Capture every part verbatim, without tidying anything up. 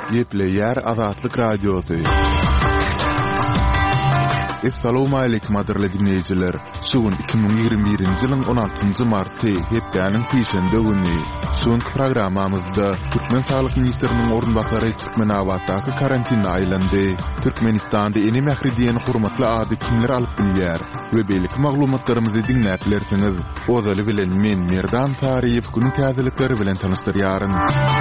Gepleyer Azatlyk Radiosu. Assalamu alaykum adirli dinleyijiler. Sugun iki bin ýygrimi birinji ýylyň on altynjy marty hepdeniň peşende güni. Şonky programmamyzda Türkmen Sağlyk Ministriniň orunbasary Türkmen awatdaky karantinä aýlandy. Türkmenistanda eni mähridiýen hurmatly ady kimler alyp bilýär we beýlik maglumatlarymyzy dinläplersiňiz. Ozaly bilen men Merdan Tariýew günüň täzelikleri bilen tanışdyrýaryn.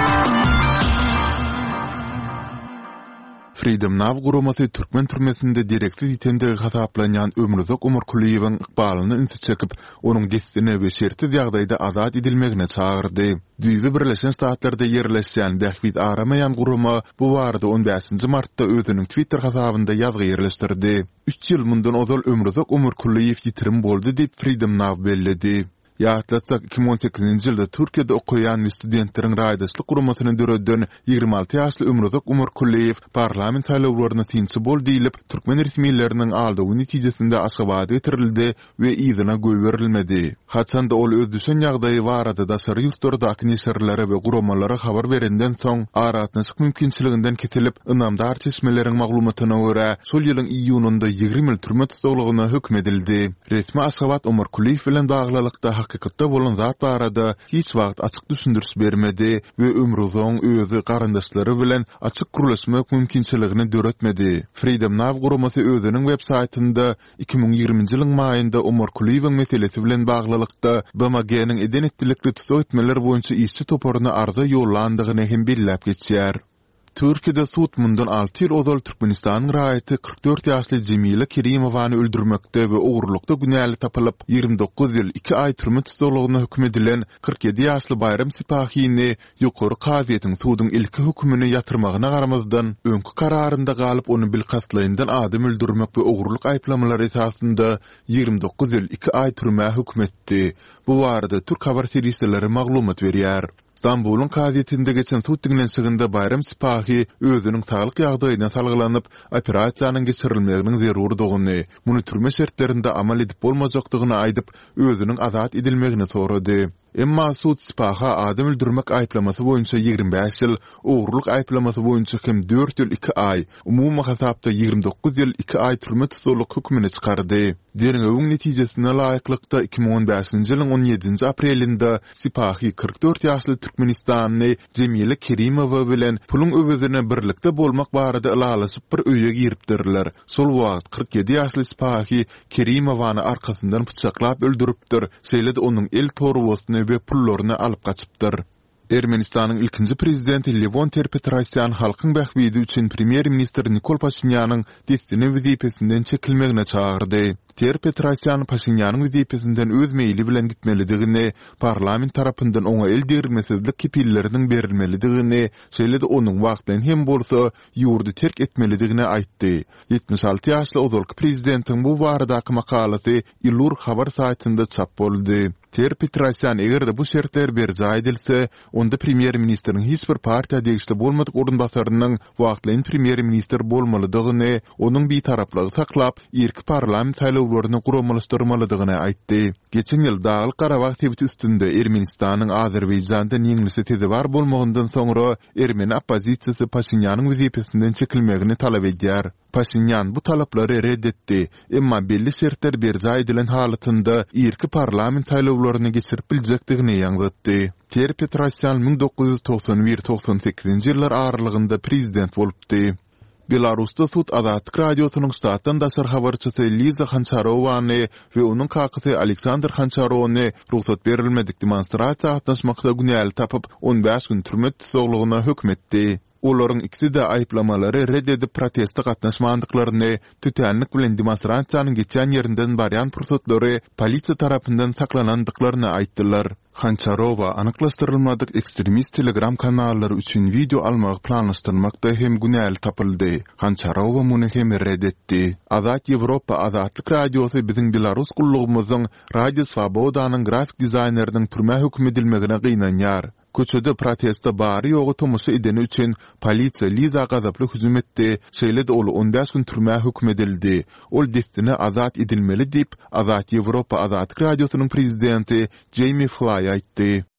Freedom Now gurumasy Türkmen türmesinde direksiz itendigi hasaplanýan Ömrüzok Umurkuliýewiň ykbalyny ünsi çekip, onuň destini we şertsiz ýagdaýda azat edilmegine çağırdy. Düýbi Birleşen Ştatlarda ýerleşýän Behbit aramaýan guruma bu barada on beşinji martda özüniň Twitter hasabynda ýazgy ýerleşdirdi. üç ýyl mundan ozal Ömrüzok Umurkuliýew ýitirim boldy diýip Freedom Now bellidi. Ýatlatsak iki bin on sekizinji ýylda Türkiýede okuýan studentleriň raýdaşlyk gurumasyny döredden ýygrimi alty ýaşly Ömrüzok Umurkuliýew parlament saýlawlaryna tinçi bol diýilip türkmen resmiýetleriniň aldygy netijesinde aşgabat getirildi we ýygyna göý berilmedi. Haçanda ol öz düşen ýagdaýy barada da şary ýurtlardaky neşirlere we gurumalara habar berenden soň aratnaşyk mümkinçiliginden ketilip ynamdar çeşmeleriň maglumatyna görä şol ýylyň iýununda ýygrimi ýyl türme tutulgyna hökm edildi. Resmi Aşgabat Umurkuliýew bilen baglylykda hakykatda bolan zat barada hiç wagt açyk düşündürüş bermedi we Ömrüzoň özü garandaşlary bilen açyk gurulşmak mümkinçiligini döretmedi. Freedom Now gurumasy özüniň web saýtynda iki bin ýygrimiňji ýylyň maýynda Umurkuliýewiň meselesi bilen baglylykda B M G'niň eden etdilikli tutuk etmeler boýunça işçi toporuny arza ýollandygyny hem belläp geçýär. Türkiýede sud mundan alty ýyl ozal Türkmenistanyň raýaty kırk dört ýaşly Jemile Kerimowany öldürmekde we ogurlukda günäli tapylyp ýygrimi dokuz ýyl iki ay türme tutulgyna hökm edilen kırk ýedi ýaşly Bayram Sipahyny ýokary kaziýetiň sudyň ilki hökmüni ýatyrmagyna garamazdan öňkü kararynda galyp onu bilkatlaýyndan adam öldürmek we ogurluk aýplamalary esasında ýygrimi dokuz ýyl iki ay türme hökm etdi. Bu barada Türk habar serisileri maglumat berýär. İstanbul'un kaziýetinde geçen sud dinlenşiginde Bayram Sipahy özüniň saglyk ýagdaýyna salgylanyp operasiýanyň geçirilmeginiň zerurdygyny, muny türme şertlerinde amal edip bolmajakdygyny aýdyp özüniň azat edilmegini sorady. Emma sud Sipahy adam öldürmek aýplamasy boýunça ýygrimi beş ýyl, ogurluk aýplamasy boýunça hem dört ýyl iki ay, umumy hasapda ýygrimi dokuz ýyl iki ay türme tutulgyk hökmüni çykardy. Derňegiň netijesine laýyklykda iki bin on beşinji ýylyň on ýedinji aprelinde Sipahy kırk dört ýaşly Türkmenistanyny Jemile Kerimowa bilen pulun öwezine birlikde bolmak barada ýalaşyp bir öýe giripdirler. Şol wagt kırk ýedi ýaşly Sipahy Kerimowany arkasyndan bıçaklap öldüripdir. Şeýle-de onuň el torbasyny we pullaryny alyp gaçypdyr. Ermenistanyň ilkinji prezidenti Levon Ter-Petrosyan halkyň bähbidi üçin premier minister Nikol Pashinýanyň destini wezipesinden çekilmegine çağırdy. Ter-Petrosyan Pashinýanyň wezipesinden öz meýli bilen gitmelidigini, parlament tarapyndan oňa el dermesizlik kepilleriniň berilmelidigini, şeýle-de onuň wagtdan hem bolsa ýurdu terk etmelidigini aýtdy. yetmiş alty ýaşly ozalky prezidentiň bu baradaky makalasy Ilur habar saýtynda çap boldy. Ter-Petrosyan egerde bu şertler berja edilse, onda premier ministriň hiç bir partiýa degişli bolmadyk orunbasarynyň wagtlaýyn premier minister bolmalydygyny, onuň bir taraplygy saklap, erki parlament saýlawlaryny guramalyşdyrmalydygyny aýtdy. Geçen ýyl Dağlyk Garabag tebiti üstünde Ermenistanyň Azerbaýjandan ýeňlisi tezi bar bolmagyndan soňra Ermeni oppozisiýasy Pashinýanyň wezipesinden çekilmegini talap edýär. Pashinyan bu talaplary reddetdi, emma belli şertler berja edilen halatynda erki parlament saýlawlaryny geçirip biljekdigini ýaňlatdy. Ter-Petrosyan bin dokuz ýüz toksan bir toksan sekizinji ýyllar aralygynda prezident bolupdy. Belarusda sud Azatlyk radiosynyň ştatdan daşar habarçysy Liza Hancharowany we onuň kakysy Aleksandr Hancharowny ruhsat berilmedik demonstrasiýa gatnaşmakda günäli tapyp on beş gün türme tutulgyna hökm etdi. Olaryň ikisi de aýplamalary reddedip protestde gatnaşmandyklaryny, tütänlik bilen demonstrasiýanyň geçen ýerinden barýan pursatlary polisiýa tarapyndan saklanandyklaryny aýtdylar. Hancharowa anyklaşdyrylmadyk ekstremist telegram kanallary üçin video almagy planlaşdyrmakda hem günäli tapyldy. Hancharowa muny hem reddetdi. Azat Ýewropa Azatlyk radiosy biziň Belarus gullugymyzyň Radio Swobodanyň grafik dizaýneriniň türme hökm edilmegine gynanýar. Köçede protestda bari ýogy tomusy edeni üçin polisiýa Liza gazaply hüjüm etdi. Şeýle-de ol on beş gün türme hökm edildi. Ol destini azat edilmeli diýip Azat Ýewropa Azatlyk radiosynyň prezidenti Jamie Fly aýtdy.